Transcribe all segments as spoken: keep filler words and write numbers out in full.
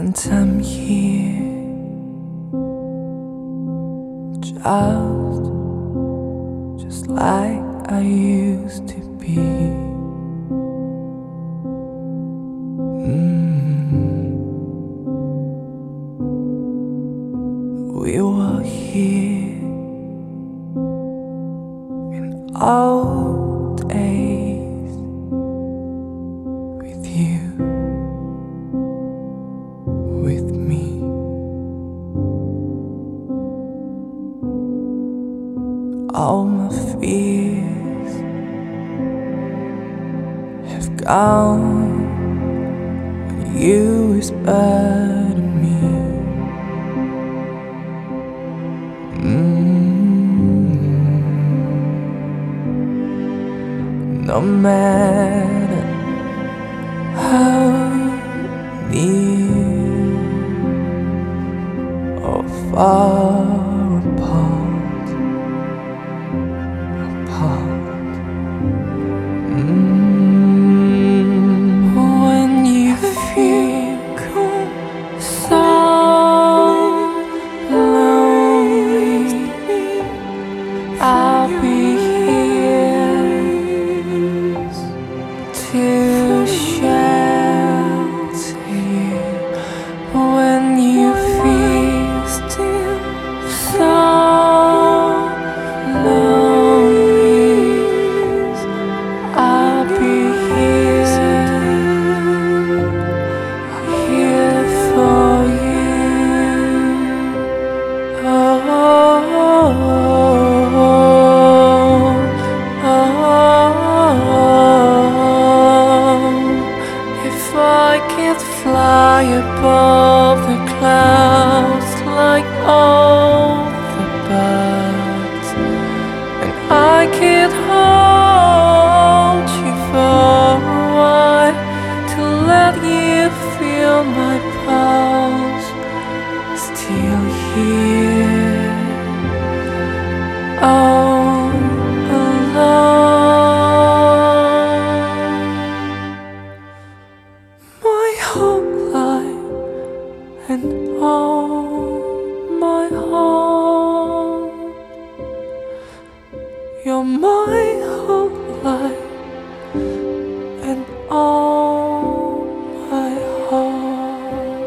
And I'm here just, just like I used to be. mm. We were here in old days with you, with me. All my fears have gone when you whisper to me. mm. No matter how near or far apart, apart. Mm. When you feel so lonely, I'll be here to shelter you. When you feel still so lonely, I'll be here, here for you. Oh, oh, oh, if I could fly above the clouds like all the birds, and I could hold you for a while to let you feel my pulse, still here, all alone. My whole life and all my home, you're my whole life and all my heart.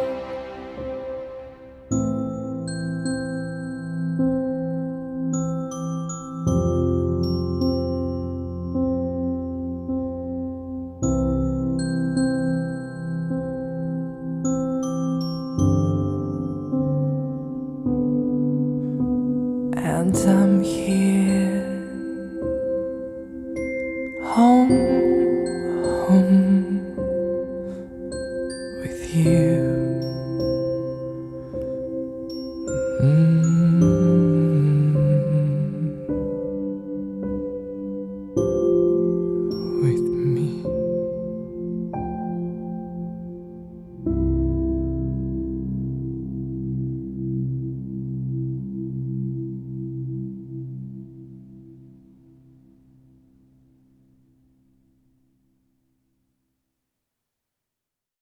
And I'm here